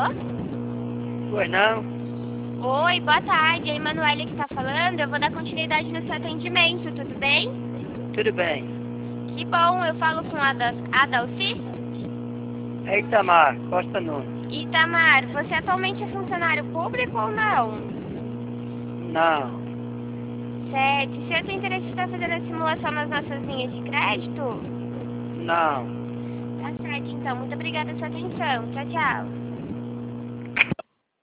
Alô? Pois não? Oi, boa tarde. É a Emanuele que está falando. Eu vou dar continuidade no seu atendimento, tudo bem? Tudo bem. Que bom, eu falo com a Adalci. É Itamar, Costa Nunes. Itamar, você atualmente é funcionário público ou não? Não, Certo. Se eu tenho interesse em estar fazendo a simulação nas nossas linhas de crédito? não. Tá certo, então. Muito obrigada pela sua atenção. Tchau, tchau.